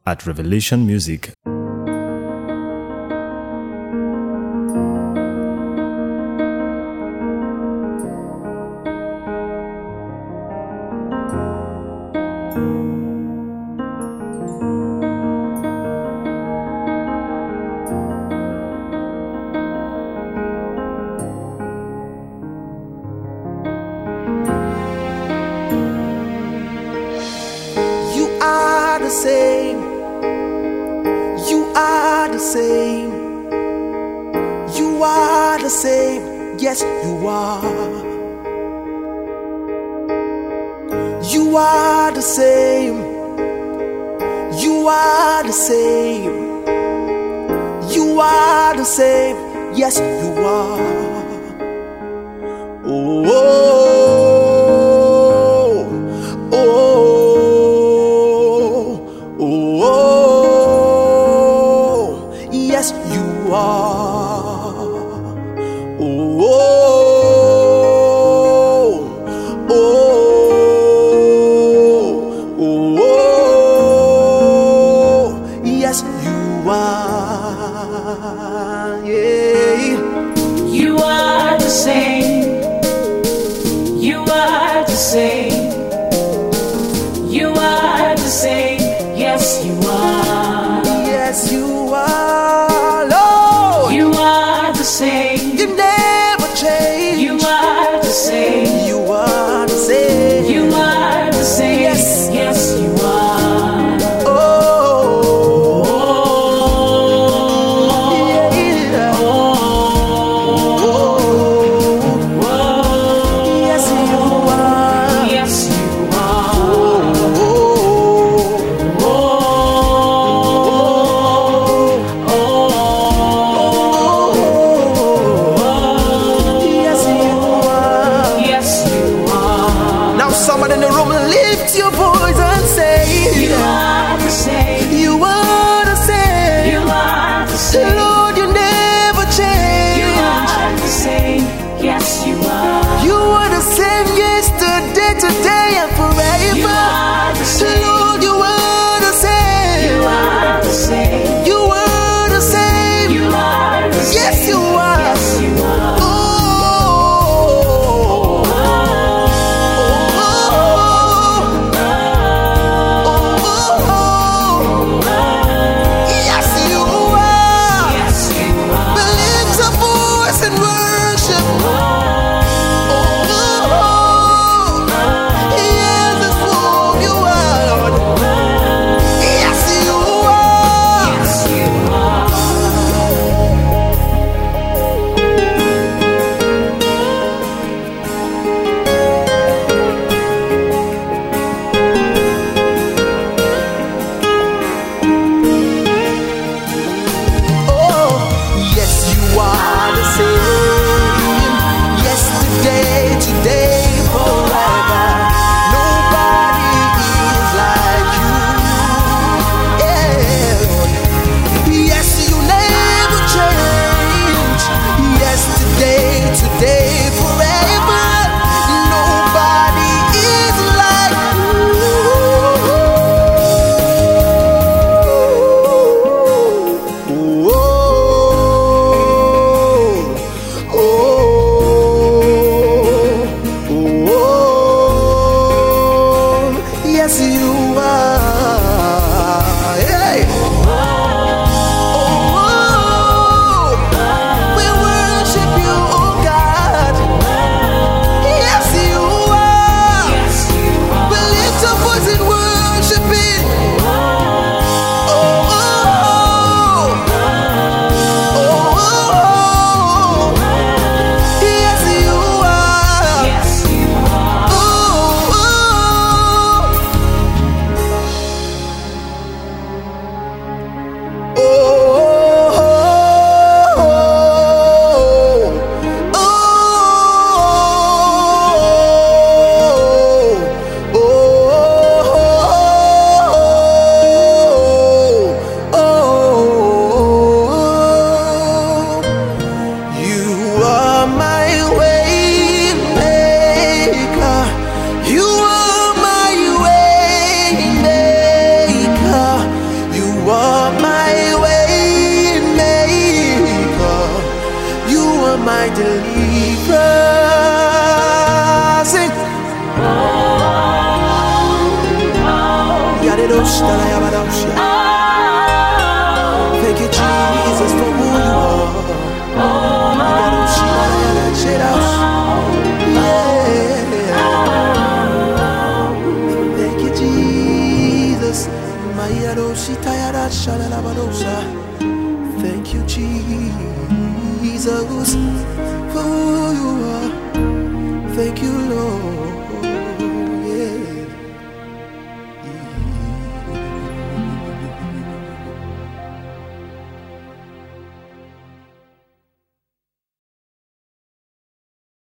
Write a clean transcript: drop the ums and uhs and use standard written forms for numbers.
at Revelation Music. The same. You are the same. You are the same. Yes, you are. You are the same. You are the same. You are the same. Yes, you are. Oh, oh, oh. Oh, yes, you are. Oh, oh, oh, yes, you are. Yeah. You are the same. You are the same. You are the same. Yes, you are. Yes, you are, Lord. You are the same. You never change. You are the same. You are the same. You are the same. Yes, yes, you are. Oh, yeah. Oh, Yes, you are. yes, you are. my deliverer. Sing. Thank you, Jesus, for who you are. Thank you, Jesus. Thank you, Jesus, for who you are. Thank you, Lord.